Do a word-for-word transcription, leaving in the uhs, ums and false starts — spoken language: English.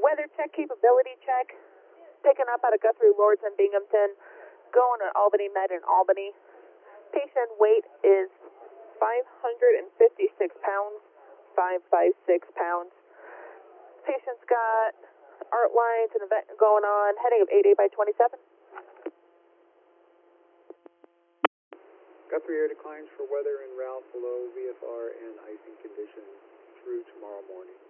weather check, capability check, picking up out of Guthrie, Lords, and Binghamton, going to Albany Med in Albany. Patient weight is five hundred fifty-six pounds, five five six pounds. Patient's got art lines and event going on, heading of eight eight by twenty-seven. Guthrie Air declines for weather en route below V F R and icing conditions through tomorrow morning.